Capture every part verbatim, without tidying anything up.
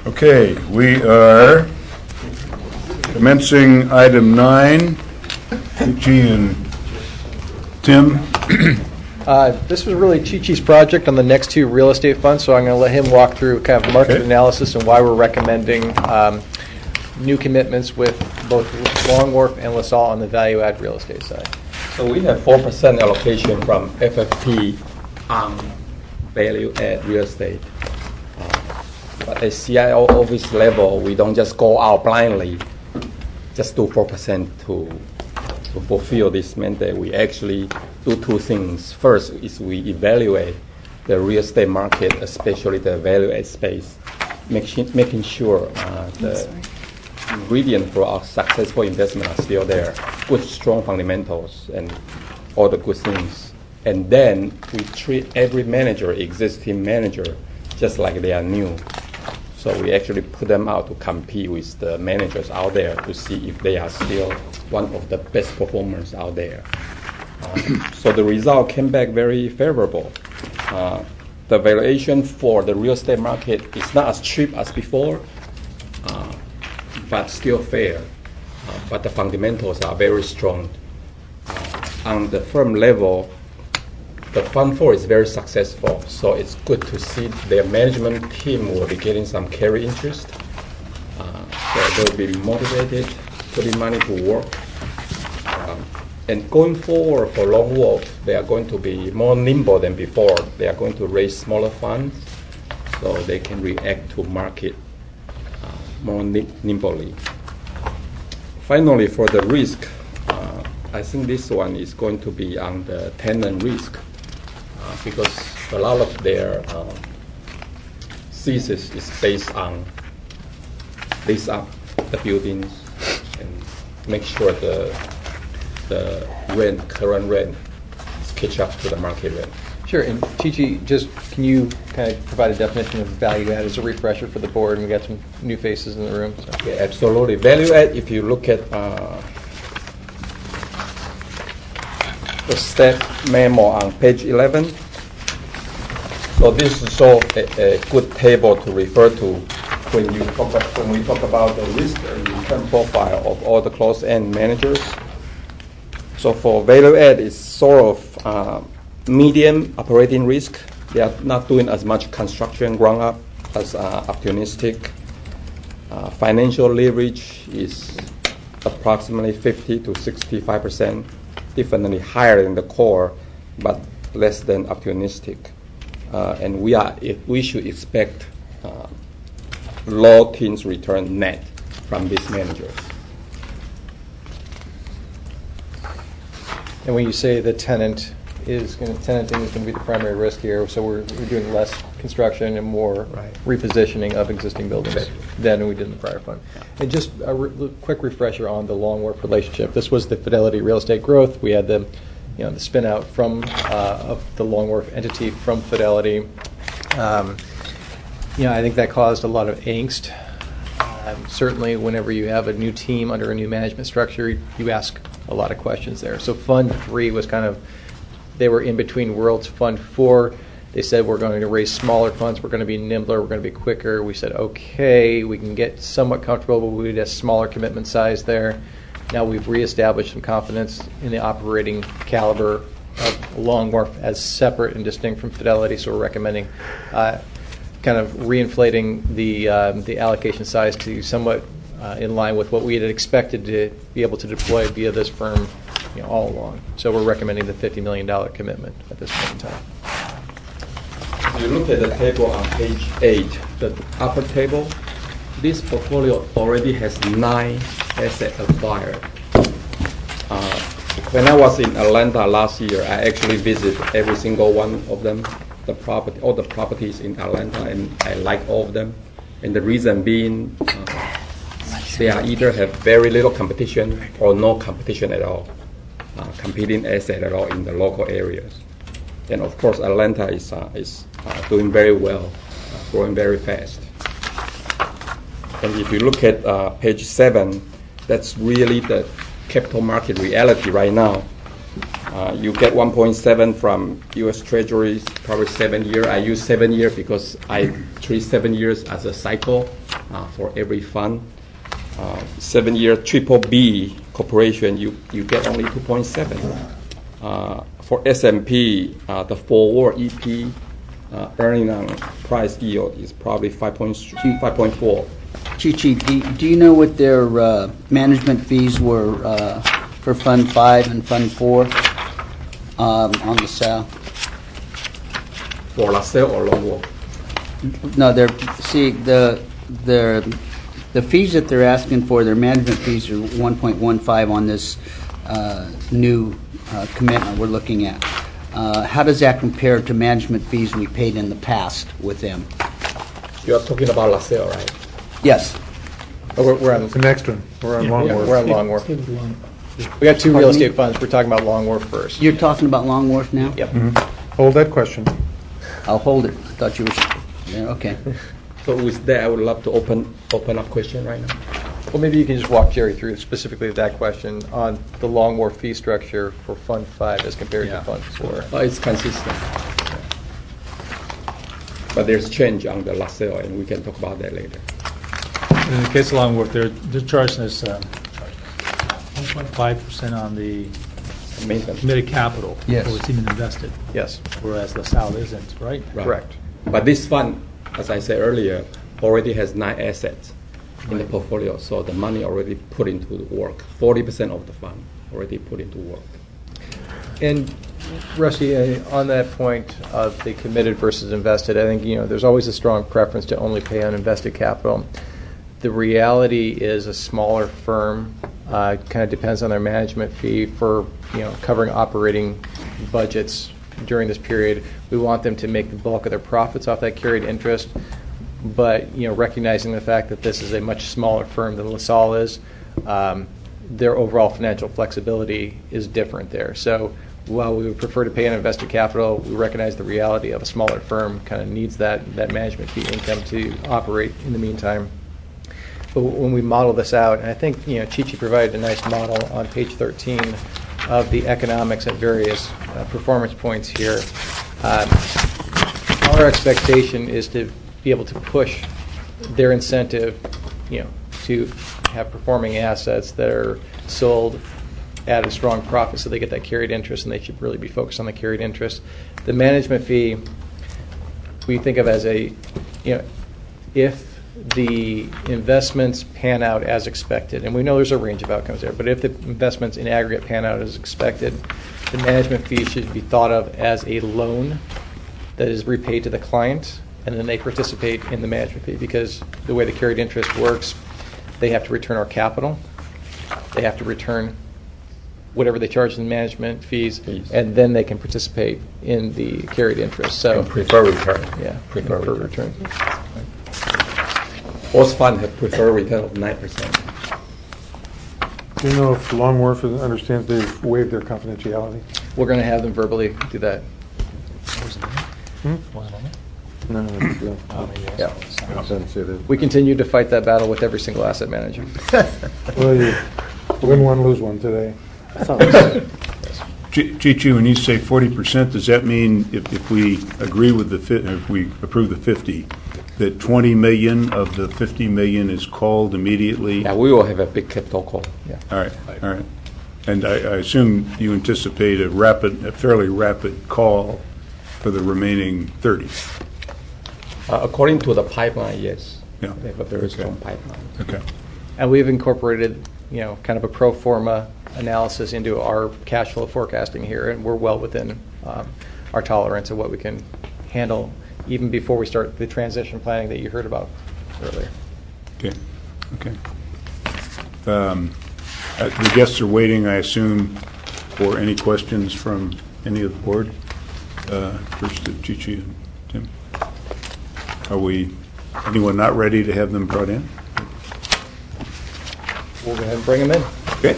Okay, we are commencing item nine. Chi and Tim. Uh, this was really Chi-Chi's project on the next two real estate funds, so I'm going to let him walk through kind of market Okay. analysis and why we're recommending um, new commitments with both Long Wharf and LaSalle on the value-add real estate side. So we have four percent allocation from F F T on value-add real estate. Uh, but at C I O office level, we don't just go out blindly, just do four percent to to fulfill this mandate. We actually do two things. First is we evaluate the real estate market, especially the value-add space, making making sure uh, the ingredient for our successful investment are still there, good strong fundamentals and all the good things. And then we treat every manager, existing manager, just like they are new. So we actually put them out to compete with the managers out there to see if they are still one of the best performers out there. Uh, so the result came back very favorable. Uh, the valuation for the real estate market is not as cheap as before, uh, but still fair. Uh, but the fundamentals are very strong. Uh, on the firm level, the Fund four is very successful, so it's good to see their management team will be getting some carry interest. Uh, so they'll be motivated, putting money to work. Um, and going forward for Long Wharf, they are going to be more nimble than before. They are going to raise smaller funds so they can react to market uh, more nim- nimbly. Finally, for the risk, uh, I think this one is going to be on the tenant risk. Uh, because a lot of their um, thesis is based on lease up the buildings and make sure the the rent, current rent, is catch up to the market rent. Sure, and Chi-Chi, just can you kind of provide a definition of value add as a refresher for the board? And we got some new faces in the room. So. Yeah, absolutely. Value add, if you look at uh, the staff memo on page eleven. So this is so a, a good table to refer to when you talk about, when we talk about the risk and return profile of all the closed-end managers. So for value add, it's sort of uh, medium operating risk. They are not doing as much construction ground up as uh, opportunistic. Uh, financial leverage is approximately fifty to sixty-five percent, definitely higher than the core, but less than opportunistic. Uh, and we are if we should expect uh, low teens return net from these managers. And when you say the tenant is going to, tenanting is going to be the primary risk here, so we're, we're doing less construction and more Right. repositioning of existing buildings Right. than we did in the prior fund. And just a re- quick refresher on the Long Wharf relationship. This was the Fidelity Real Estate Growth. We had the, you know, the spin out from uh, of the Long Wharf entity from Fidelity. Um, you know, I think that caused a lot of angst. Um, certainly, whenever you have a new team under a new management structure, you ask a lot of questions there. So Fund three was kind of, they were in between worlds. Fund four, they said we're going to raise smaller funds, we're going to be nimbler, we're going to be quicker. We said, okay, we can get somewhat comfortable, but we need a smaller commitment size there. Now we've reestablished some confidence in the operating caliber of Long Wharf as separate and distinct from Fidelity, so we're recommending uh, kind of reinflating the um, the allocation size to somewhat uh, in line with what we had expected to be able to deploy via this firm, you know, all along. So we're recommending the fifty million dollars commitment at this point in time. If you look at the table on page eight, the upper table, this portfolio already has nine assets acquired. Uh, when I was in Atlanta last year, I actually visited every single one of them, the property, all the properties in Atlanta, and I like all of them. And the reason being, uh, they are either have very little competition or no competition at all, uh, competing asset at all in the local areas. And of course, Atlanta is uh, is uh, doing very well, uh, growing very fast. And if you look at uh, page seven, that's really the capital market reality right now. Uh, you get one point seven from U S Treasuries, probably seven year. I use seven year because I treat seven years as a cycle uh, for every fund. Uh, seven year triple B corporation, you, you get only two point seven. Uh, for S and P, uh, the forward E P uh, earning on price yield is probably five point four. Chi-Chi, do, do you know what their uh, management fees were uh, for Fund five and Fund four um, on the South? For LaSalle or Long Wharf? No, they're, see, the, the, the fees that they're asking for, their management fees are one point one five on this uh, new uh, commitment we're looking at. Uh, how does that compare to management fees we paid in the past with them? You are talking about LaSalle, right? Yes. Oh, we're, we're on, The next one, we're on Long yeah, Wharf. we're on Long Wharf. We got two real Pardon me? estate funds. We're talking about Long Wharf first. You're talking about Long Wharf now? Yep. Hold that question. I'll hold it. I thought you were, yeah, okay. So with that, I would love to open open up question right now. Well, maybe you can just walk Jerry through specifically that question on the Long Wharf fee structure for Fund five as compared to Fund four. Uh, it's consistent. But there's change on the LaSalle, and we can talk about that later. In the case of Long Wharf, they're, they're charging us um, one point five percent on the Maintenance. committed capital Yes. before it's even invested, Yes, whereas LaSalle isn't, right? Right. correct. But this fund, as I said earlier, already has nine assets in the portfolio, so the money already put into the work. forty percent of the fund already put into work. And Rusty, uh, on that point of the committed versus invested, I think, you know, there's always a strong preference to only pay on invested capital. The reality is a smaller firm uh, kind of depends on their management fee for, you know, covering operating budgets during this period. We want them to make the bulk of their profits off that carried interest, but, you know, recognizing the fact that this is a much smaller firm than LaSalle is, um, their overall financial flexibility is different there. So while we would prefer to pay on invested capital, we recognize the reality of a smaller firm kind of needs that, that management fee income to operate in the meantime. But when we model this out, and I think, you know, Chi-Chi provided a nice model on page thirteen of the economics at various uh, performance points here. Um, our expectation is to be able to push their incentive, you know, to have performing assets that are sold at a strong profit so they get that carried interest, and they should really be focused on the carried interest. The management fee we think of as a, you know, if the investments pan out as expected, and we know there's a range of outcomes there, but if the investments in aggregate pan out as expected, the management fee should be thought of as a loan that is repaid to the client, and then they participate in the management fee, because the way the carried interest works, they have to return our capital, they have to return whatever they charge in management fees, Fees. and then they can participate in the carried interest. So, And prefer return. yeah, Prefer prefer return. return. Most funds have preferred return of nine percent. Do you know if Long Wharf understands they've waived their confidentiality? We're going to have them verbally do that. Hmm? One moment. No, no, no. Oh, maybe I Yeah. saw it. Doesn't say that. We continue to fight that battle with every single asset manager. Well, you win one, lose one today. Chi- Chi-Chi, when you say forty percent, does that mean if, if we agree with the, fi- if we approve the fifty, that twenty million of the fifty million is called immediately? Yeah, we will have a big capital call. All right, all right. And I, I assume you anticipate a rapid, a fairly rapid call for the remaining thirty? Uh, according to the pipeline, yes. Yeah. They have a very strong pipeline. Okay. And we've incorporated, you know, kind of a pro forma analysis into our cash flow forecasting here, and we're well within um, our tolerance of what we can handle even before we start the transition planning that you heard about earlier. Okay, okay. Um, uh, The guests are waiting, I assume, for any questions from any of the board. Uh, First to Chi-Chi and Tim. Are we, anyone not ready to have them brought in? We'll go ahead and bring them in. Okay.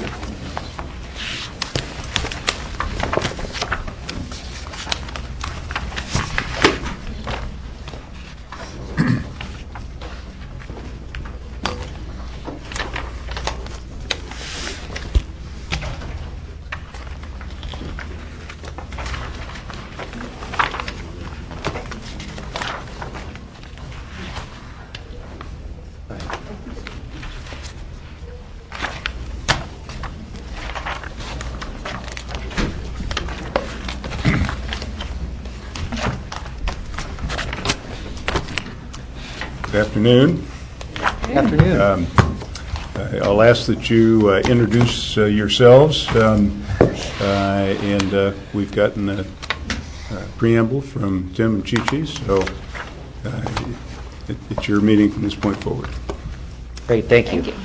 Good afternoon. Afternoon. Um, uh, I'll ask that you uh, introduce uh, yourselves, um, uh, and uh, we've gotten a, a preamble from Tim and Chi-Chi, so uh, it, it's your meeting from this point forward. Great, thank you.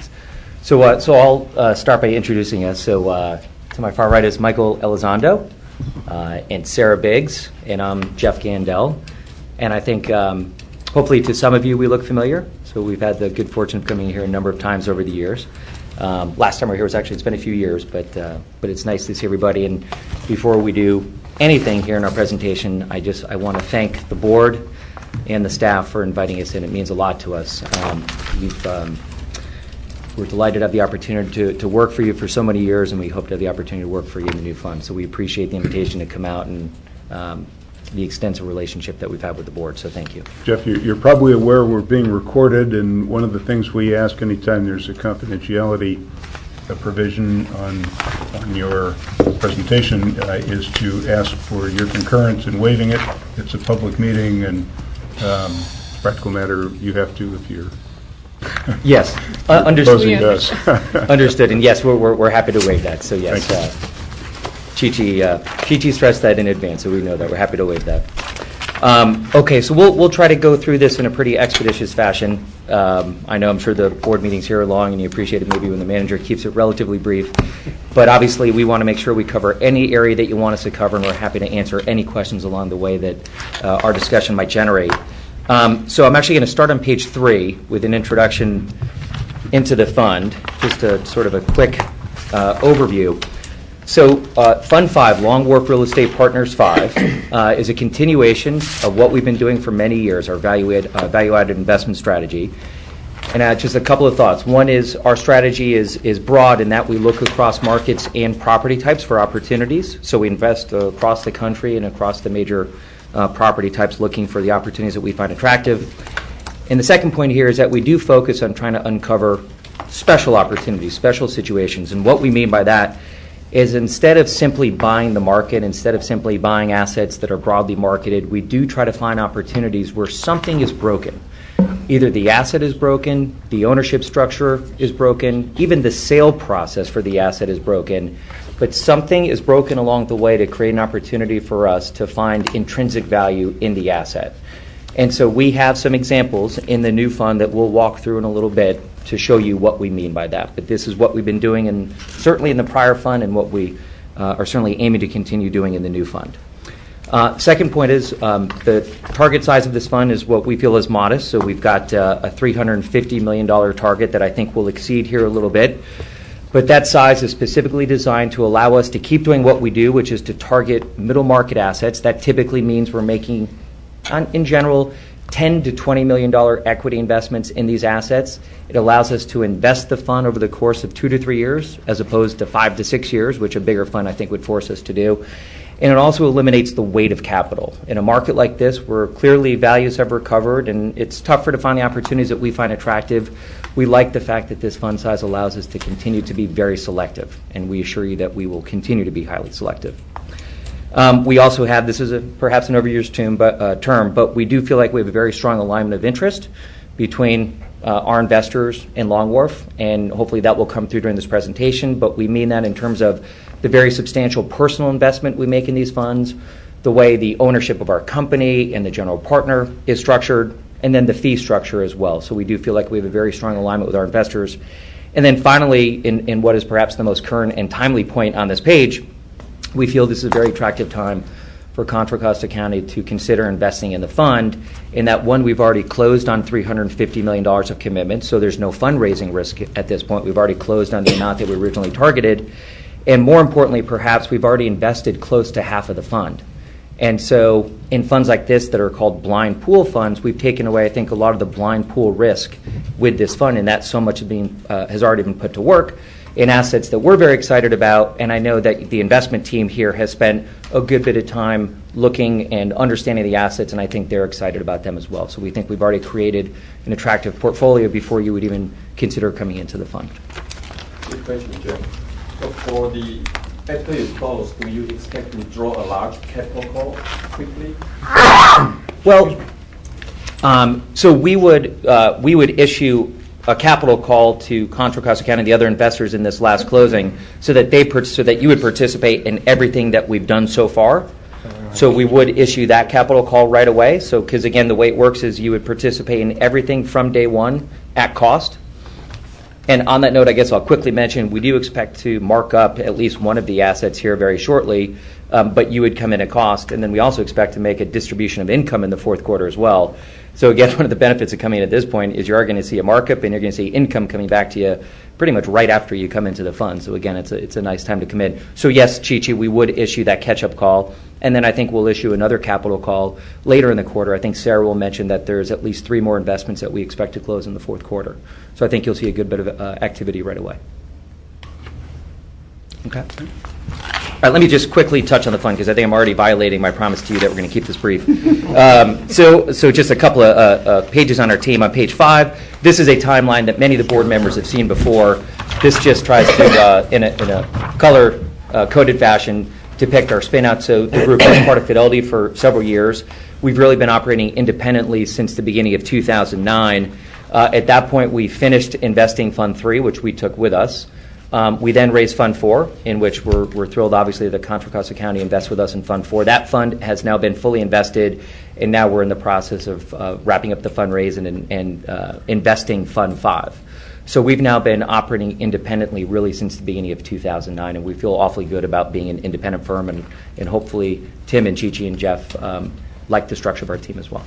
So, uh, so I'll uh, start by introducing us. So, uh, to my far right is Michael Elizondo uh, and Sarah Biggs, and I'm Jeff Gandel. And I think, um, hopefully, to some of you, we look familiar. So we've had the good fortune of coming here a number of times over the years. Um, last time we were here was actually, it's been a few years, but uh, but it's nice to see everybody. And before we do anything here in our presentation, I just I want to thank the board and the staff for inviting us in. It means a lot to us. Um, we've um, we're delighted to have the opportunity to, to work for you for so many years, and we hope to have the opportunity to work for you in the new fund. So we appreciate the invitation to come out and um, the extensive relationship that we've had with the board. So thank you. Jeff, you're, you're probably aware we're being recorded, and one of the things we ask anytime there's a confidentiality a provision on on your presentation uh, is to ask for your concurrence in waiving it. It's a public meeting, and um, practical matter, you have to if you're Yes, uh, understood. opposing us. Understood, and yes, we're, we're, we're happy to waive that. So yes, Thank uh, Chi-Chi, uh, Chi-Chi stressed that in advance, so we know that. We're happy to waive that. Um, okay, so we'll we'll try to go through this in a pretty expeditious fashion. Um, I know I'm sure the board meetings here are long, and you appreciate it maybe when the manager keeps it relatively brief. But obviously, we want to make sure we cover any area that you want us to cover, and we're happy to answer any questions along the way that uh, our discussion might generate. Um, so I'm actually going to start on page three with an introduction into the fund, just a sort of a quick uh, overview. So uh, Fund five, Long Wharf Real Estate Partners five, uh, is a continuation of what we've been doing for many years, our value-add, uh, value-added investment strategy. And uh, just a couple of thoughts. One is our strategy is, is broad in that we look across markets and property types for opportunities. So we invest uh, across the country and across the major uh, property types looking for the opportunities that we find attractive. And the second point here is that we do focus on trying to uncover special opportunities, special situations. And what we mean by that is instead of simply buying the market, instead of simply buying assets that are broadly marketed, we do try to find opportunities where something is broken. Either the asset is broken, the ownership structure is broken, even the sale process for the asset is broken, but something is broken along the way to create an opportunity for us to find intrinsic value in the asset. And so we have some examples in the new fund that we'll walk through in a little bit to show you what we mean by that. But this is what we've been doing, and certainly in the prior fund, and what we uh, are certainly aiming to continue doing in the new fund. Uh, second point is um, the target size of this fund is what we feel is modest. So we've got uh, a three hundred fifty million dollars target that I think will exceed here a little bit. But that size is specifically designed to allow us to keep doing what we do, which is to target middle market assets. That typically means we're making, in general, ten to twenty million dollars equity investments in these assets. It allows us to invest the fund over the course of two to three years, as opposed to five to six years, which a bigger fund I think would force us to do. And it also eliminates the weight of capital. In a market like this, where clearly values have recovered and it's tougher to find the opportunities that we find attractive, we like the fact that this fund size allows us to continue to be very selective, and we assure you that we will continue to be highly selective. Um, we also have, this is a, perhaps an overused term but, uh, term, but we do feel like we have a very strong alignment of interest between uh, our investors and Long Wharf, and hopefully that will come through during this presentation, but we mean that in terms of the very substantial personal investment we make in these funds, the way the ownership of our company and the general partner is structured, and then the fee structure as well. So we do feel like we have a very strong alignment with our investors. And then finally, in, in what is perhaps the most current and timely point on this page, we feel this is a very attractive time for Contra Costa County to consider investing in the fund, in that, one, we've already closed on three hundred fifty million dollars of commitments, so there's no fundraising risk at this point. We've already closed on the amount that we originally targeted. And more importantly, perhaps, we've already invested close to half of the fund. And so in funds like this that are called blind pool funds, we've taken away, I think, a lot of the blind pool risk with this fund, and that so much being, uh, has already been put to work in assets that we're very excited about. And I know that the investment team here has spent a good bit of time looking and understanding the assets, and I think they're excited about them as well. So we think we've already created an attractive portfolio before you would even consider coming into the fund. Good question, Jeff. So for the, after you close, do you expect to draw a large capital call quickly? Well, Um, so we would uh, we would issue a capital call to Contra Costa County and the other investors in this last closing, so that they per- so that you would participate in everything that we've done so far. So we would issue that capital call right away. So because again, the way it works is you would participate in everything from day one at cost. And on that note, I guess I'll quickly mention we do expect to mark up at least one of the assets here very shortly, um, but you would come in at cost. And then we also expect to make a distribution of income in the fourth quarter as well. So again, one of the benefits of coming in at this point is you are going to see a markup and you're going to see income coming back to you pretty much right after you come into the fund. So again, it's a, it's a nice time to come in. So yes, Chi-Chi, we would issue that catch-up call. And then I think we'll issue another capital call later in the quarter. I think Sarah will mention that there's at least three more investments that we expect to close in the fourth quarter. So I think you'll see a good bit of uh, activity right away. Okay. All right, let me just quickly touch on the fund because I think I'm already violating my promise to you that we're going to keep this brief. um, so, so just a couple of uh, uh, pages on our team. On page five, this is a timeline that many of the board members have seen before. This just tries to, uh, in a, in a color-coded uh, fashion, depict our spin-out. So the group was part of Fidelity for several years. We've really been operating independently since the beginning of two thousand nine. Uh, at that point, we finished investing Fund three, which we took with us. Um, we then raised Fund four, in which we're, we're thrilled, obviously, that Contra Costa County invests with us in Fund four. That fund has now been fully invested, and now we're in the process of uh, wrapping up the fundraise and, and uh, investing Fund five. So we've now been operating independently really since the beginning of two thousand nine, and we feel awfully good about being an independent firm, and, and hopefully Tim and Chi-Chi and Jeff um, like the structure of our team as well.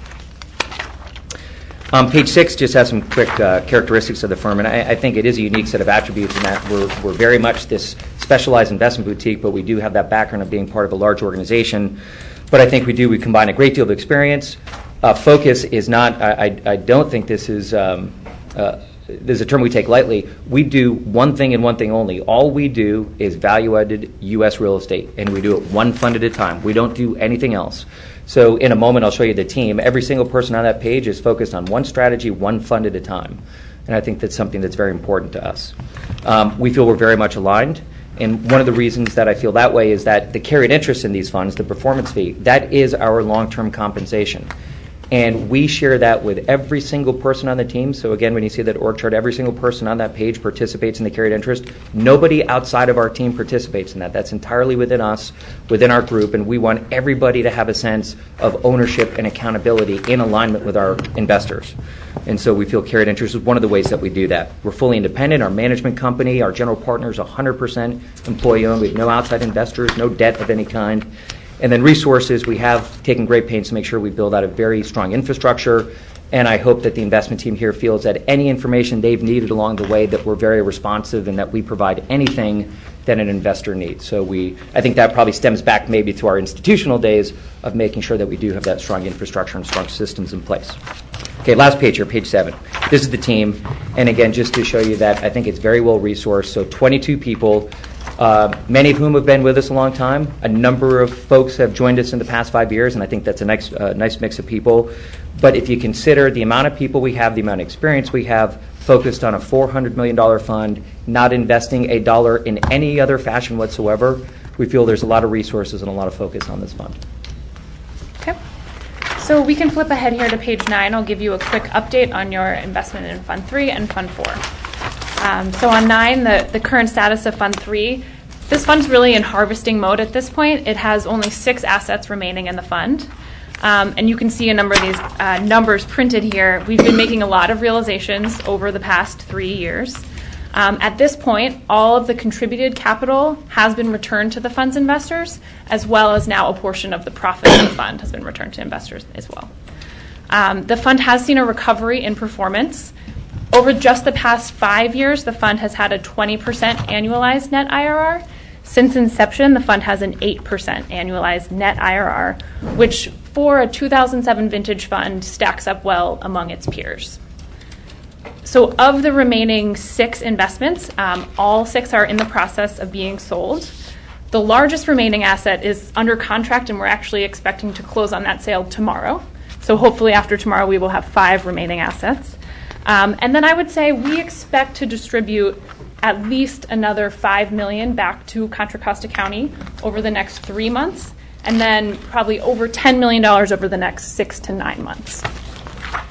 Um, page six just has some quick uh, characteristics of the firm, and I, I think it is a unique set of attributes in that we're, we're very much this specialized investment boutique, but we do have that background of being part of a large organization. But I think we do, we combine a great deal of experience. Uh, focus is not, I, I, I don't think this is, um, uh, this is a term we take lightly. We do one thing and one thing only. All we do is value-added U S real estate, and we do it one fund at a time. We don't do anything else. So in a moment, I'll show you the team. Every single person on that page is focused on one strategy, one fund at a time. And I think that's something that's very important to us. Um, we feel we're very much aligned. And one of the reasons that I feel that way is that the carried interest in these funds, the performance fee, that is our long-term compensation. And we share that with every single person on the team. So again, when you see that org chart, every single person on that page participates in the carried interest. Nobody outside of our team participates in that. That's entirely within us, within our group, and we want everybody to have a sense of ownership and accountability in alignment with our investors. And so we feel carried interest is one of the ways that we do that. We're fully independent. Our management company, our general partner is one hundred percent employee-owned. We have no outside investors, no debt of any kind. And then resources, we have taken great pains to make sure we build out a very strong infrastructure, and I hope that the investment team here feels that any information they've needed along the way, that we're very responsive and that we provide anything that an investor needs. So we, I think that probably stems back maybe to our institutional days of making sure that we do have that strong infrastructure and strong systems in place. Okay, last page here, page seven. This is the team, and again, just to show you that I think it's very well resourced. So twenty-two people. Uh, many of whom have been with us a long time. A number of folks have joined us in the past five years, and I think that's a nice, uh, nice mix of people. But if you consider the amount of people we have, the amount of experience we have, focused on a four hundred million dollars fund, not investing a dollar in any other fashion whatsoever, we feel there's a lot of resources and a lot of focus on this fund. Okay. So we can flip ahead here to page nine. I'll give you a quick update on your investment in Fund three and Fund four. Um, so on nine, the, the current status of Fund three, this fund's really in harvesting mode at this point. It has only six assets remaining in the fund. Um, and you can see a number of these uh, numbers printed here. We've been making a lot of realizations over the past three years. Um, at this point, all of the contributed capital has been returned to the fund's investors, as well as now a portion of the profit of the fund has been returned to investors as well. Um, the fund has seen a recovery in performance. Over just the past five years, the fund has had a twenty percent annualized net I R R. Since inception, the fund has an eight percent annualized net I R R, which for a two thousand seven vintage fund stacks up well among its peers. So of the remaining six investments, um, all six are in the process of being sold. The largest remaining asset is under contract, and we're actually expecting to close on that sale tomorrow. So hopefully after tomorrow, we will have five remaining assets. Um, and then I would say we expect to distribute at least another five million dollars back to Contra Costa County over the next three months, and then probably over ten million dollars over the next six to nine months.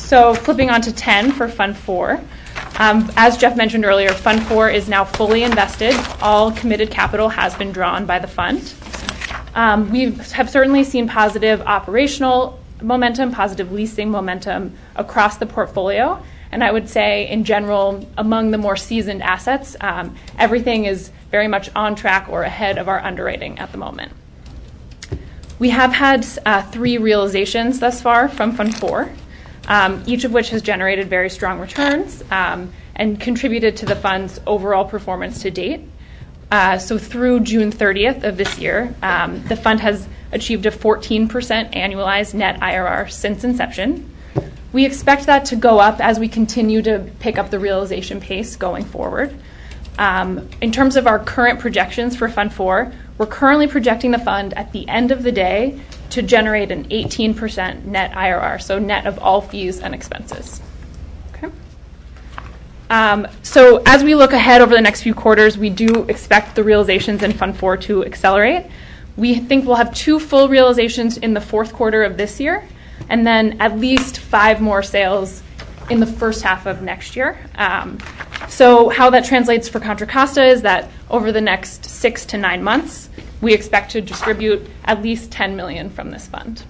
So flipping on to ten for Fund four. Um, as Jeff mentioned earlier, Fund four is now fully invested. All committed capital has been drawn by the fund. Um, we have certainly seen positive operational momentum, positive leasing momentum across the portfolio. And I would say, in general, among the more seasoned assets, um, everything is very much on track or ahead of our underwriting at the moment. We have had uh, three realizations thus far from Fund four, um, each of which has generated very strong returns um, and contributed to the fund's overall performance to date. Uh, so through June thirtieth of this year, um, the fund has achieved a fourteen percent annualized net I R R since inception. We expect that to go up as we continue to pick up the realization pace going forward. Um, in terms of our current projections for Fund four, we're currently projecting the fund at the end of the day to generate an eighteen percent net I R R, so net of all fees and expenses. Okay. Um, so as we look ahead over the next few quarters, we do expect the realizations in Fund four to accelerate. We think we'll have two full realizations in the fourth quarter of this year, and then at least five more sales in the first half of next year. Um, so how that translates for Contra Costa is that over the next six to nine months, we expect to distribute at least ten million dollars from this fund.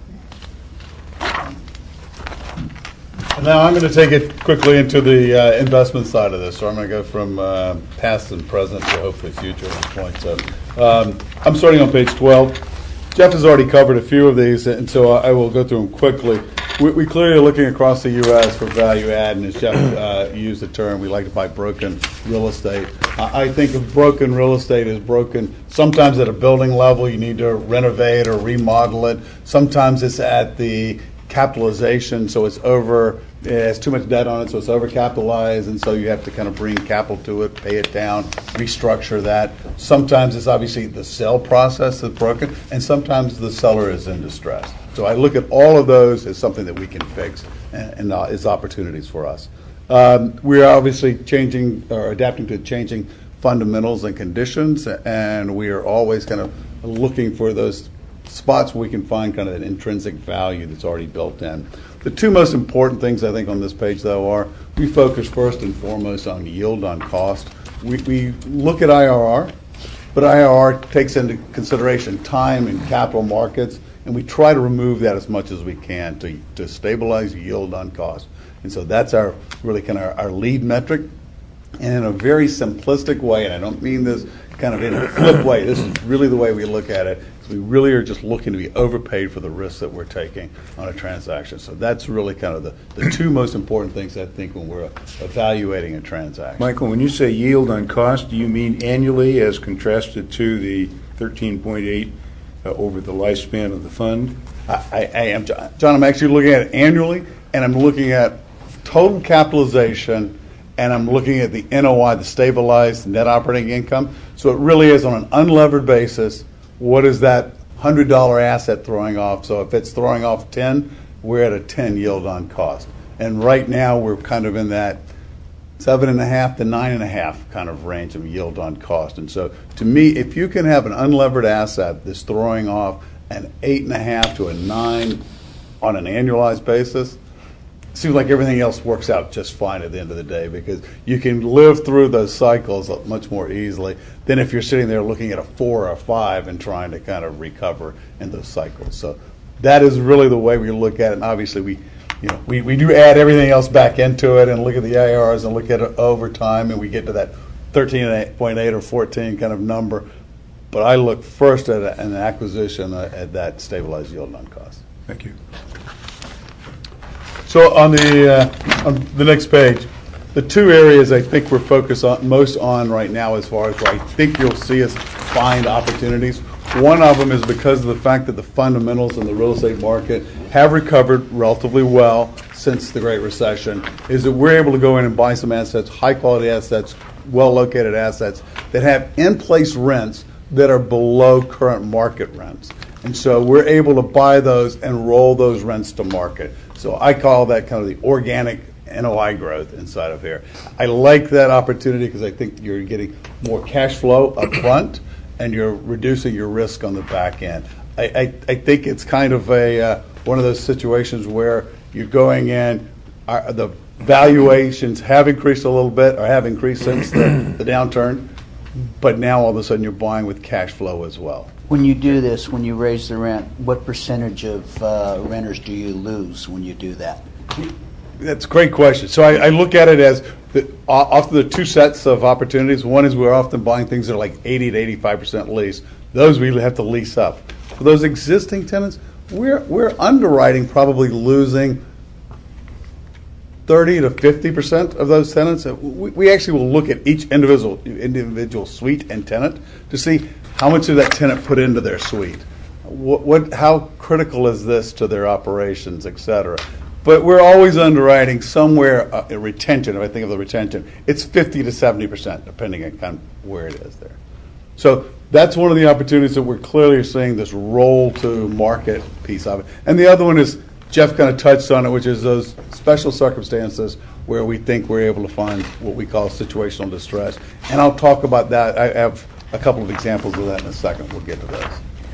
Now I'm going to take it quickly into the uh, investment side of this. So I'm going to go from uh, past and present to hopefully future at this point. So um, I'm starting on page twelve. Jeff has already covered a few of these, and so I will go through them quickly. We, we clearly are looking across the U S for value add, and as Jeff uh, used the term, we like to buy broken real estate. I, I think of broken real estate as broken sometimes at a building level. You need to renovate or remodel it. Sometimes it's at the capitalization, so it's over, it has too much debt on it, so it's overcapitalized, and so you have to kind of bring capital to it, pay it down, restructure that. Sometimes it's obviously the sale process that's broken, and sometimes the seller is in distress. So I look at all of those as something that we can fix, and, and uh, it's opportunities for us. Um, we are obviously changing or adapting to changing fundamentals and conditions, and we are always kind of looking for those spots where we can find kind of an intrinsic value that's already built in. The two most important things I think on this page, though, are we focus first and foremost on yield on cost. We, we look at I R R, but I R R takes into consideration time and capital markets, and we try to remove that as much as we can to, to stabilize yield on cost. And so that's our really kind of our, our lead metric. And in a very simplistic way, and I don't mean this kind of in a flip way, this is really the way we look at it. We really are just looking to be overpaid for the risks that we're taking on a transaction. So that's really kind of the, the two most important things, I think, when we're evaluating a transaction. Michael, when you say yield on cost, do you mean annually as contrasted to the thirteen point eight uh, over the lifespan of the fund? I, I, I am, John, I'm actually looking at it annually, and I'm looking at total capitalization, and I'm looking at the N O I, the stabilized net operating income. So it really is on an unlevered basis. What is that one hundred dollar asset throwing off? So if it's throwing off ten, we're at a ten yield on cost. And right now we're kind of in that seven and a half to nine and a half kind of range of yield on cost. And so to me, if you can have an unlevered asset that's throwing off an eight and a half to a nine on an annualized basis, it seems like everything else works out just fine at the end of the day, because you can live through those cycles much more easily than if you're sitting there looking at a four or a five and trying to kind of recover in those cycles. So that is really the way we look at it. And obviously we, you know, we, we do add everything else back into it and look at the I R Rs and look at it over time, and we get to that thirteen point eight or fourteen kind of number. But I look first at an acquisition at that stabilized yield on cost. Thank you. So on the uh, on the next page, the two areas I think we're focused on most on right now, as far as where I think you'll see us find opportunities. One of them is because of the fact that the fundamentals in the real estate market have recovered relatively well since the Great Recession, is that we're able to go in and buy some assets, high quality assets, well located assets that have in-place rents that are below current market rents. And so we're able to buy those and roll those rents to market. So I call that kind of the organic N O I growth inside of here. I like that opportunity because I think you're getting more cash flow up front and you're reducing your risk on the back end. I, I, I think it's kind of a uh, one of those situations where you're going in, our, the valuations have increased a little bit, or have increased since the, the downturn, but now all of a sudden you're buying with cash flow as well. When you do this, when you raise the rent, what percentage of uh, renters do you lose when you do that? That's a great question. So I, I look at it as the, often the two sets of opportunities. One is we're often buying things that are like eighty to eighty-five percent lease. Those we have to lease up. For those existing tenants, we're we're underwriting probably losing thirty to fifty percent of those tenants. We, we actually will look at each individual individual suite and tenant to see how much did that tenant put into their suite. What, what how critical is this to their operations, et cetera. But we're always underwriting somewhere uh, a retention. If I think of the retention, it's fifty to seventy percent, depending on kind of where it is there. So that's one of the opportunities that we're clearly seeing, this roll to market piece of it. And the other one is, Jeff kind of touched on it, which is those special circumstances where we think we're able to find what we call situational distress. And I'll talk about that. I have a couple of examples of that in a second. We'll get to those.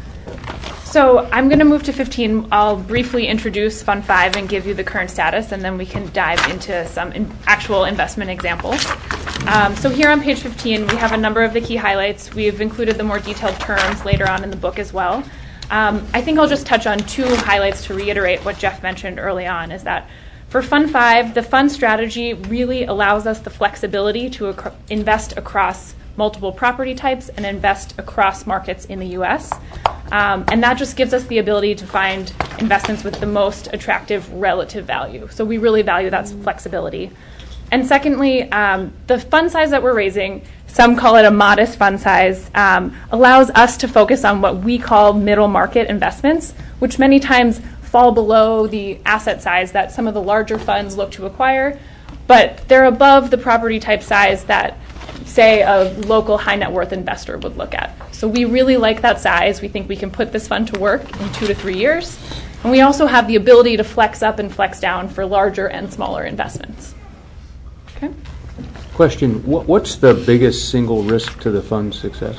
So I'm going to move to fifteen. I'll briefly introduce Fund five and give you the current status, and then we can dive into some in actual investment examples. Um, so here on page fifteen, we have a number of the key highlights. We've included the more detailed terms later on in the book as well. Um, I think I'll just touch on two highlights to reiterate what Jeff mentioned early on, is that for Fund five, the fund strategy really allows us the flexibility to ac- invest across multiple property types and invest across markets in the U S. Um, and that just gives us the ability to find investments with the most attractive relative value. So we really value that flexibility. And secondly, um, the fund size that we're raising, some call it a modest fund size, um, allows us to focus on what we call middle market investments, which many times fall below the asset size that some of the larger funds look to acquire, but they're above the property type size that, say, a local high net worth investor would look at. So we really like that size. We think we can put this fund to work in two to three years. And we also have the ability to flex up and flex down for larger and smaller investments. Okay. Question, what, what's the biggest single risk to the fund's success?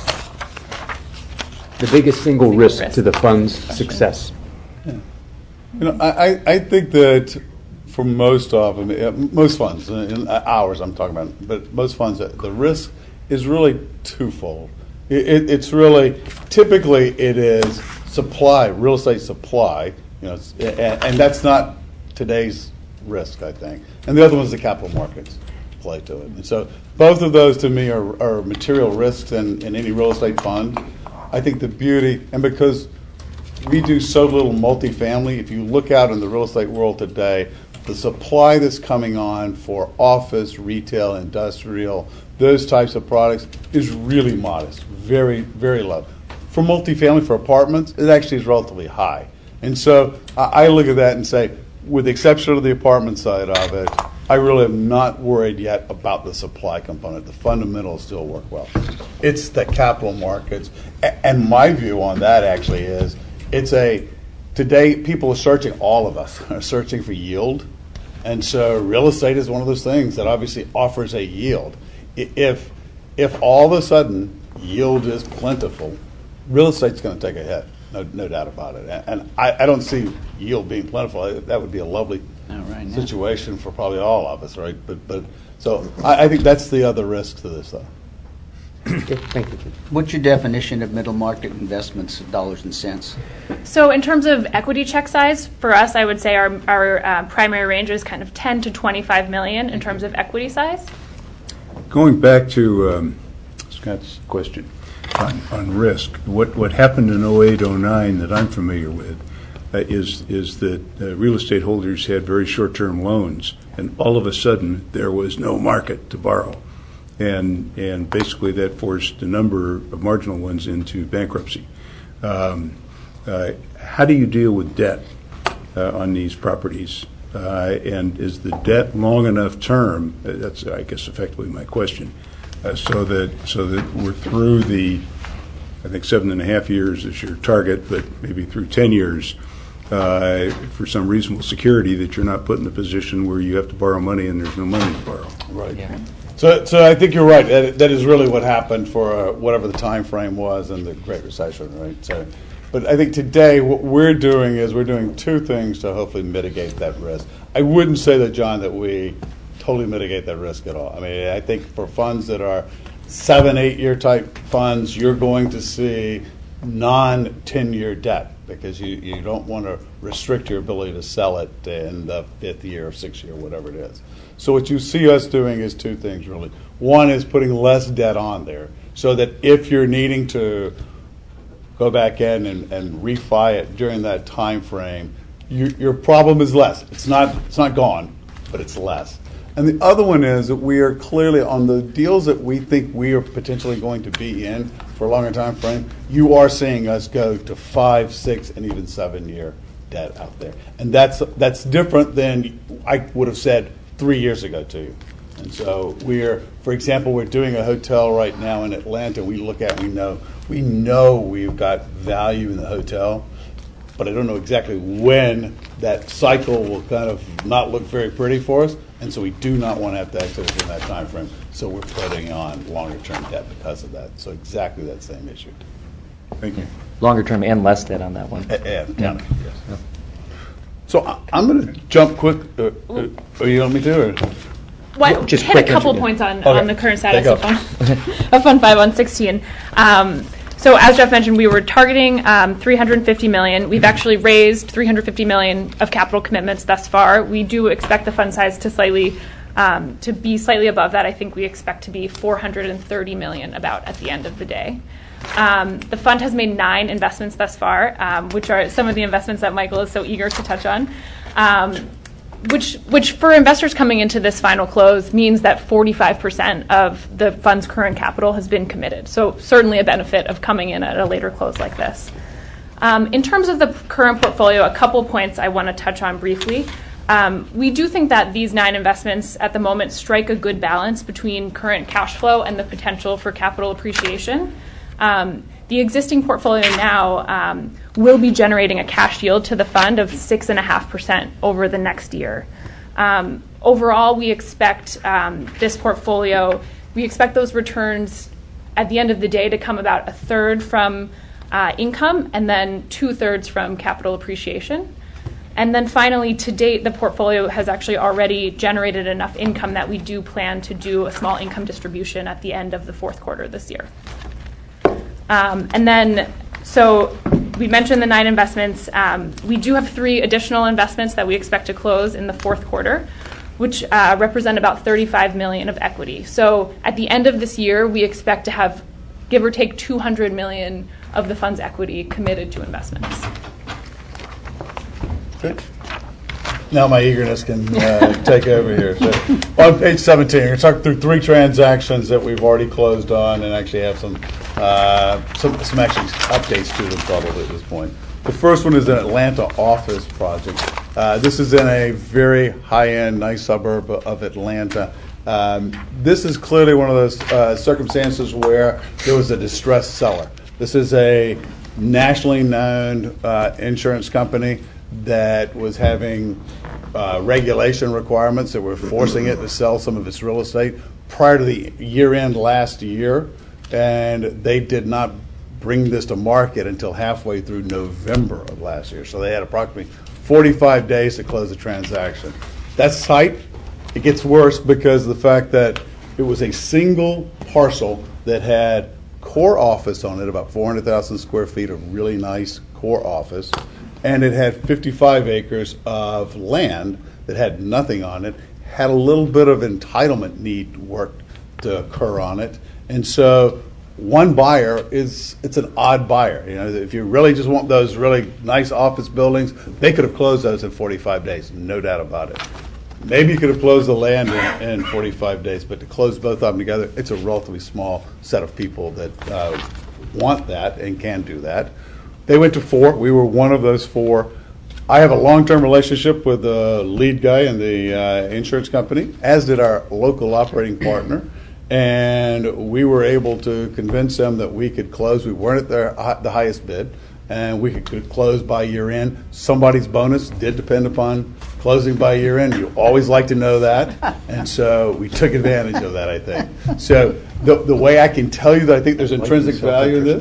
The biggest single risk, risk to the fund's success? Yeah. You know, I, I think that for most of them, most funds, in ours I'm talking about, but most funds, the risk is really twofold. It, it, it's really, typically it is supply, real estate supply, you know, and, and that's not today's risk, I think. And the other one is the capital markets play to it. And so both of those to me are, are material risks in, in any real estate fund. I think the beauty, and because we do so little multifamily, if you look out in the real estate world today, the supply that's coming on for office, retail, industrial, those types of products is really modest, very, very low. For multifamily, for apartments, it actually is relatively high. And so I, I look at that and say, with the exception of the apartment side of it, I really am not worried yet about the supply component. The fundamentals still work well. It's the capital markets. A- and my view on that actually is, it's a, today people are searching, all of us are searching for yield. And so real estate is one of those things that obviously offers a yield. If if all of a sudden yield is plentiful, real estate's going to take a hit, no, no doubt about it. And I, I don't see yield being plentiful. That would be a lovely right situation for probably all of us, right? But but so I, I think that's the other risk to this, though. Okay, thank you. What's your definition of middle market investments, dollars and cents? So in terms of equity check size, for us, I would say our, our uh, primary range is kind of ten to twenty-five million in terms of equity size. Going back to um, Scott's question on, on risk, what, what happened in oh eight, oh nine that I'm familiar with uh, is, is that uh, real estate holders had very short-term loans, and all of a sudden there was no market to borrow. And and basically that forced a number of marginal ones into bankruptcy. Um, uh, how do you deal with debt uh, on these properties? Uh, and is the debt long enough term? Uh, that's, I guess, effectively my question. Uh, so that so that we're through the, I think seven and a half years is your target, but maybe through ten years uh, for some reasonable security that you're not put in a position where you have to borrow money and there's no money to borrow. Right. Yeah. So, so I think you're right. That, that is really what happened for uh, whatever the time frame was in the Great Recession, right? So, But I think today what we're doing is we're doing two things to hopefully mitigate that risk. I wouldn't say that, John, that we totally mitigate that risk at all. I mean, I think for funds that are seven, eight-year type funds, you're going to see non-ten-year debt because you, you don't want to restrict your ability to sell it in the fifth year or sixth year, whatever it is. So what you see us doing is two things, really. One is putting less debt on there so that if you're needing to go back in and, and refi it during that time frame, you, your problem is less. It's not, it's not gone, but it's less. And the other one is that we are clearly on the deals that we think we are potentially going to be in for a longer time frame, you are seeing us go to five, six, and even seven-year debt out there. And that's that's different than I would have said three years ago to you. And so we're, for example, we're doing a hotel right now in Atlanta. We look at, we know, we know we've got value in the hotel, but I don't know exactly when that cycle will kind of not look very pretty for us. And so we do not want to have to exit it in that time frame. So we're putting on longer-term debt because of that. So exactly that same issue. Thank you. Longer term and less debt on that one. Uh, yeah, yeah. Yes. So I, I'm going to jump quick. Uh, uh, are you want me to? Or? What, Just hit quick a couple intro- points on, Okay. on the current status There of you Fund, of Fund five on sixteen. Um, so as Jeff mentioned, we were targeting um, three hundred fifty million dollars. We've actually raised three hundred fifty million dollars of capital commitments thus far. We do expect the fund size to slightly um, to be slightly above that. I think we expect to be four hundred thirty million dollars about at the end of the day. Um, the fund has made nine investments thus far, um, which are some of the investments that Michael is so eager to touch on. Um, Which, which for investors coming into this final close means that forty-five percent of the fund's current capital has been committed. So certainly a benefit of coming in at a later close like this. Um, in terms of the current portfolio, a couple points I want to touch on briefly. Um, we do think that these nine investments at the moment strike a good balance between current cash flow and the potential for capital appreciation. Um, The existing portfolio now um, will be generating a cash yield to the fund of six point five percent over the next year. Um, overall, we expect um, this portfolio, we expect those returns at the end of the day to come about a third from uh, income and then two-thirds from capital appreciation. And then finally, to date, the portfolio has actually already generated enough income that we do plan to do a small income distribution at the end of the fourth quarter this year. Um, and then, so we mentioned the nine investments. Um, we do have three additional investments that we expect to close in the fourth quarter, which uh, represent about thirty-five million dollars of equity. So at the end of this year, we expect to have, give or take, two hundred million dollars of the fund's equity committed to investments. Good. Now my eagerness can uh, take over here. So on page seventeen, we're going to talk through three transactions that we've already closed on and actually have some uh, some, some actually updates to them probably at this point. The first one is an Atlanta office project. Uh, this is in a very high-end, nice suburb of Atlanta. Um, this is clearly one of those uh, circumstances where there was a distressed seller. This is a nationally known uh, insurance company that was having uh, regulation requirements that were forcing it to sell some of its real estate prior to the year end last year, and they did not bring this to market until halfway through November of last year. So they had approximately forty-five days to close the transaction. That's tight. It gets worse because of the fact that it was a single parcel that had core office on it, about four hundred thousand square feet of really nice core office, and it had fifty-five acres of land that had nothing on it, had a little bit of entitlement need work to occur on it, and so one buyer is, it's an odd buyer. You know, if you really just want those really nice office buildings, they could have closed those in forty-five days, no doubt about it. Maybe you could have closed the land in, in forty-five days, but to close both of them together, it's a relatively small set of people that uh, want that and can do that. They went to four. We were one of those four. I have a long-term relationship with the lead guy in the uh, insurance company, as did our local operating partner, and we were able to convince them that we could close. We weren't at their, the highest bid, and we could close by year end. Somebody's bonus did depend upon closing by year end. You always like to know that, and so we took advantage of that, I think. So the, the way I can tell you that I think there's intrinsic value in this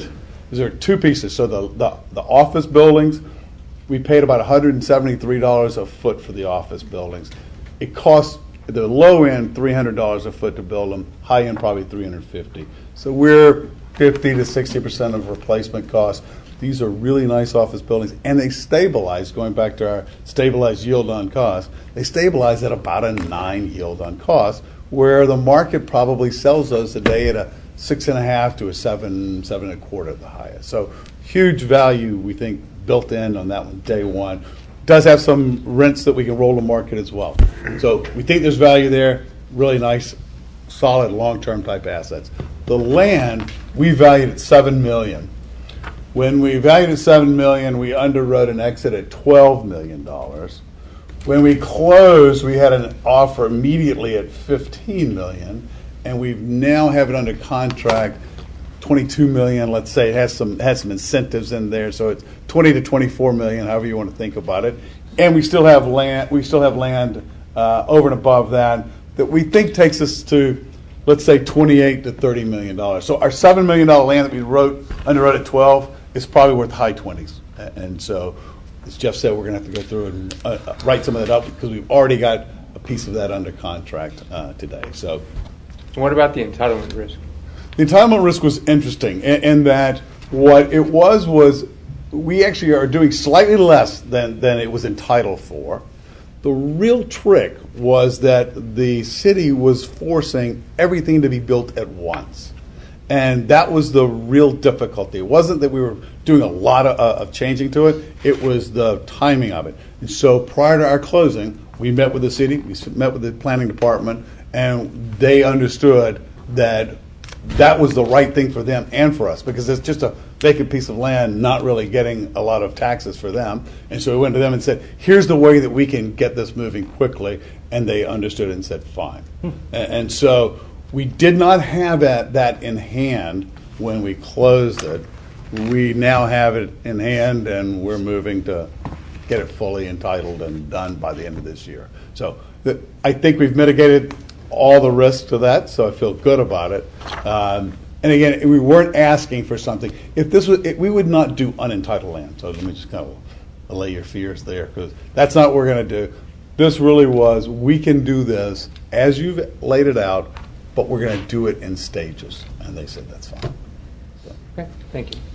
is there are two pieces. So the, the, the office buildings, we paid about one hundred seventy-three dollars a foot for the office buildings. It costs the low end three hundred dollars a foot to build them, high end probably three hundred fifty dollars. So we're fifty to sixty percent of replacement costs. These are really nice office buildings, and they stabilize, going back to our stabilized yield on cost, they stabilize at about a nine yield on cost, where the market probably sells those today at a six and a half to a seven, seven and a quarter at the highest. So huge value, we think, built in on that one day one. Does have some rents that we can roll to market as well. So we think there's value there, really nice, solid, long-term type assets. The land, we valued at seven million dollars. When we valued at seven million dollars, we underwrote an exit at twelve million dollars. When we closed, we had an offer immediately at fifteen million dollars, and we now have it under contract twenty-two million dollars. Let's say it has some has some incentives in there, so it's twenty to twenty-four million dollars, however you want to think about it. And we still have land. We still have land uh, over and above that that we think takes us to, let's say, twenty-eight to thirty million dollars. So our seven million dollar land that we wrote underwrote at twelve is probably worth high twenties. And so, as Jeff said, we're going to have to go through and uh, write some of that up because we've already got a piece of that under contract uh, today. So, What about the entitlement risk? the entitlement risk was interesting in, in that what it was was we actually are doing slightly less than, than it was entitled for. The real trick was that the city was forcing everything to be built at once. And that was the real difficulty. It wasn't that we were doing a lot of, uh, of changing to it. It was the timing of it. And so prior to our closing, we met with the city, we met with the planning department, and they understood that that was the right thing for them and for us, because it's just a vacant piece of land, not really getting a lot of taxes for them. And so we went to them and said, here's the way that we can get this moving quickly. And they understood it and said, fine. Hmm. And, and so we did not have that, that in hand when we closed it. We now have it in hand, and we're moving to get it fully entitled and done by the end of this year. So the, I think we've mitigated all the risk to that, so I feel good about it. Um, and again, we weren't asking for something. If this was, it, we would not do unentitled land. So let me just kind of allay your fears there, because that's not what we're going to do. This really was, we can do this as you've laid it out, but we're going to do it in stages. And they said that's fine. So. Okay, thank you.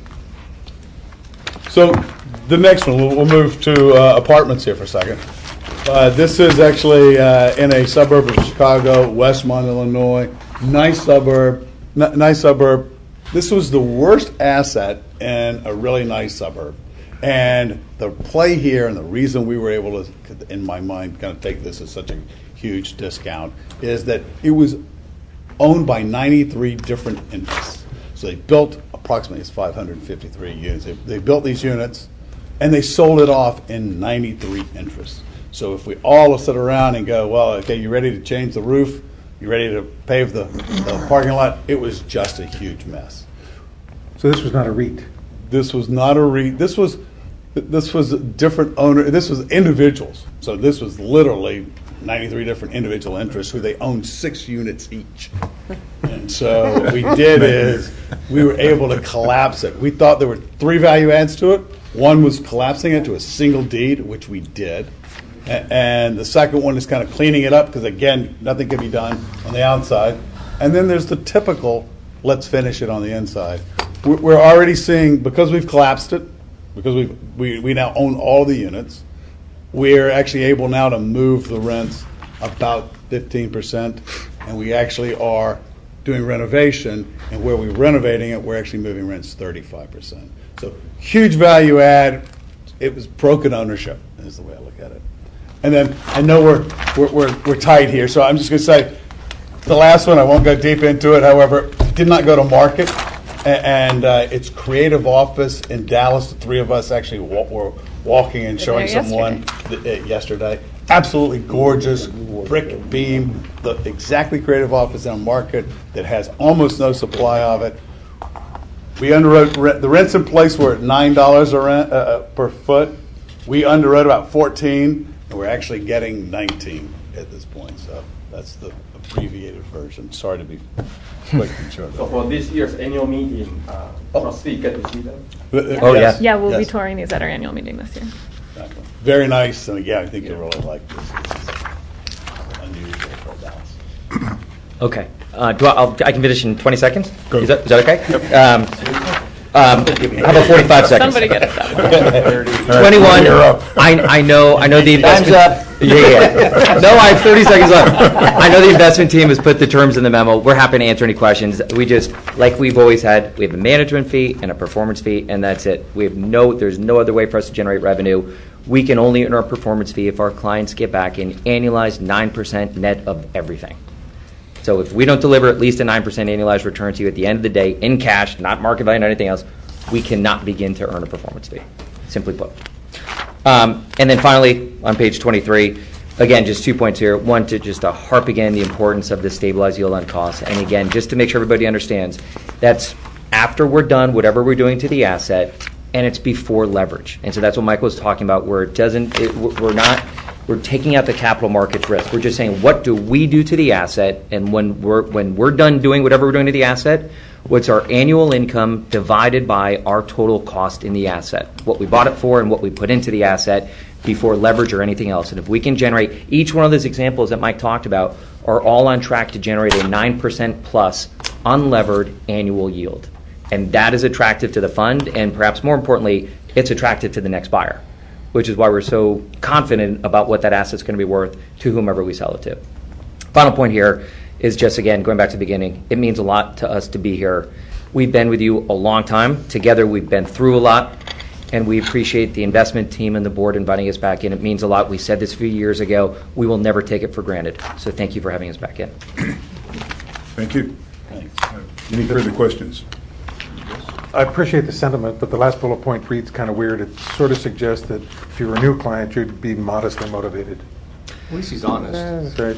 So the next one, we'll, we'll move to uh, apartments here for a second. Uh, this is actually uh, in a suburb of Chicago, Westmont, Illinois. Nice suburb. N- nice suburb. This was the worst asset in a really nice suburb. And the play here, and the reason we were able to, in my mind, kind of take this as such a huge discount, is that it was owned by ninety-three different interests. So they built approximately it's five hundred fifty-three units. They, they built these units, and they sold it off in ninety-three interests. So if we all sit around and go, well, okay, you ready to change the roof? You ready to pave the, the parking lot? It was just a huge mess. So this was not a REIT? This was not a REIT. This was this was a different owner. This was individuals. So this was literally ninety-three different individual interests who they owned six units each. And so what we did is we were able to collapse it. We thought there were three value adds to it. One was collapsing it to a single deed, which we did. And the second one is kind of cleaning it up because, again, nothing can be done on the outside. And then there's the typical, let's finish it on the inside. We're already seeing, because we've collapsed it, because we've, we we now own all the units, we're actually able now to move the rents about fifteen percent. And we actually are doing renovation. And where we're renovating it, we're actually moving rents thirty-five percent. So huge value add. It was broken ownership, is the way I look at it. And then I know we're we're we're, we're tight here, so I'm just going to say the last one. I won't go deep into it. However, it did not go to market, and uh, it's Creative Office in Dallas. The three of us actually wa- were walking and showing someone yesterday. Th- uh, yesterday. Absolutely gorgeous brick beam. The exactly Creative Office in a market that has almost no supply of it. We underwrote rent, the rents in place were at nine dollars a rent uh, per foot. We underwrote about fourteen. We're actually getting nineteen at this point, so That's the abbreviated version. Sorry to be quick and short. So for this year's annual meeting, uh, trustee get to see them? Oh, yeah. Yeah, we'll be Yes. touring these at our annual meeting this year. Exactly. Very nice, and again, I think you'll really like this. This is unusual for Dallas. Okay. Uh, do I, I'll, I can finish in twenty seconds? Is that, is that okay? Um, um, how about forty-five seconds? Somebody get us that one. twenty-one. I, I know. I know the investment. Time's up. Yeah, yeah. No, I have thirty seconds left. I know the investment team has put the terms in the memo. We're happy to answer any questions. We just, like we've always had, we have a management fee and a performance fee, and that's it. We have no. There's no other way for us to generate revenue. We can only earn our performance fee if our clients get back an annualized nine percent net of everything. So if we don't deliver at least a nine percent annualized return to you at the end of the day in cash, not market value, not anything else, we cannot begin to earn a performance fee, simply put. Um, and then finally, on page twenty-three, again, just two points here. One, to just to harp again the importance of the stabilized yield on cost. And again, just to make sure everybody understands, that's after we're done whatever we're doing to the asset, and it's before leverage. And so that's what Michael was talking about, where it doesn't, it, we're not, we're taking out the capital markets risk. We're just saying, what do we do to the asset? And when we're when we're done doing whatever we're doing to the asset, what's our annual income divided by our total cost in the asset, what we bought it for and what we put into the asset before leverage or anything else. And if we can generate, each one of those examples that Mike talked about are all on track to generate a nine percent plus unlevered annual yield. And that is attractive to the fund, and perhaps more importantly, it's attractive to the next buyer, which is why we're so confident about what that asset's going to be worth to whomever we sell it to. Final point here is just, again, going back to the beginning, it means a lot to us to be here. We've been with you a long time. Together, we've been through a lot, and we appreciate the investment team and the board inviting us back in. It means a lot. We said this a few years ago. We will never take it for granted. So thank you for having us back in. Thank you. Any further questions? I appreciate the sentiment, but the last bullet point reads kind of weird. It sort of suggests that if you're a new client, you'd be modestly motivated. At least he's honest. That's right.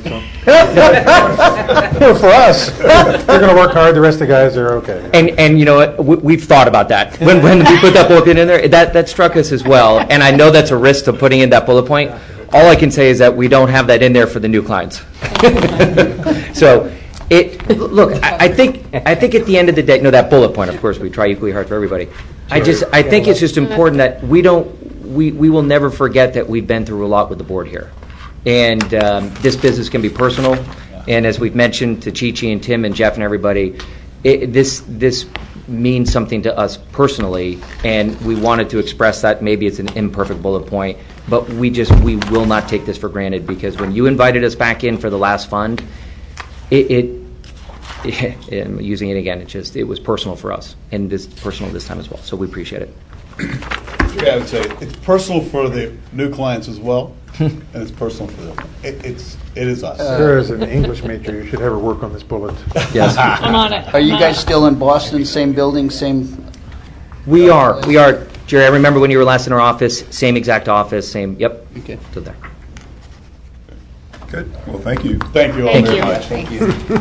So. For us, they're going to work hard. The rest of the guys are okay. And and you know what? We, we've thought about that. When when we put that bullet point in there, that, that struck us as well. And I know that's a risk to putting in that bullet point. All I can say is that we don't have that in there for the new clients. So it look, I, I think I think at the end of the day, no, that bullet point, of course, we try equally hard for everybody. I just I think it's just important that we don't we, we will never forget that we've been through a lot with the board here. And um, this business can be personal. And as we've mentioned to Chi-Chi and Tim and Jeff and everybody, it, this this means something to us personally, and we wanted to express that. Maybe it's an imperfect bullet point, but we just we will not take this for granted, because when you invited us back in for the last fund, it, it, it I'm using it again. It just it was personal for us, and this personal this time as well. So we appreciate it. Yeah, I would say it's personal for the new clients as well, and it's personal for them. It, it's it is us. Sir, as an English major, you should have her work on this bullet. Yes, I'm on it. Are you guys still in Boston, same building, same? we are. We are, Jerry. I remember when you were last in our office. Same exact office. Same. Yep. Okay. Still there. Good. Well, thank you. Thank you all Thank very you. much. Thank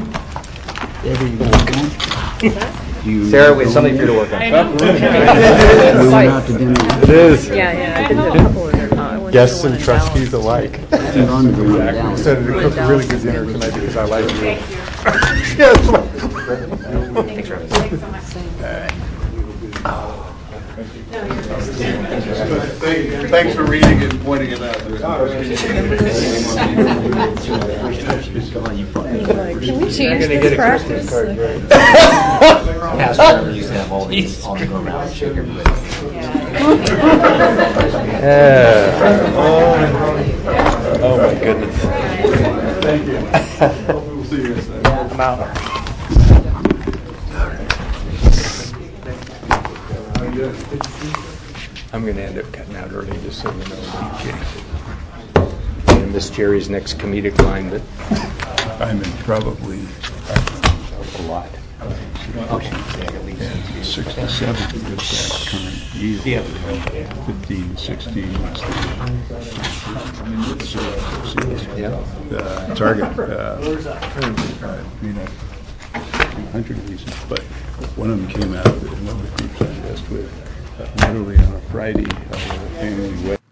you. Sarah, we have something for you to work on. I know. We went out to dinner. It is. Yeah, yeah, I did a couple of them. Uh, I went to Guests the one and in trustees Dallas. alike. We're on the ground down. Decided to cook a really good dinner tonight because I like you. Thanks so much. Thanks for reading and pointing it out. Like, can we change this practice? Past members used to have all these on the go around and shake everybody. Oh, my goodness. Thank you. We'll see you guys then. I'm out. I'm going to end up cutting out early, just so you know. And Miss Jerry's next comedic line, but I'm in probably a lot. sixty-seven is that current yield. Yeah. fifteen, sixteen. Yeah. Uh, target, uh, uh, you know, two hundred of these, but one of them came out that another group I invest with, uh, literally on a Friday, uh, family wedding.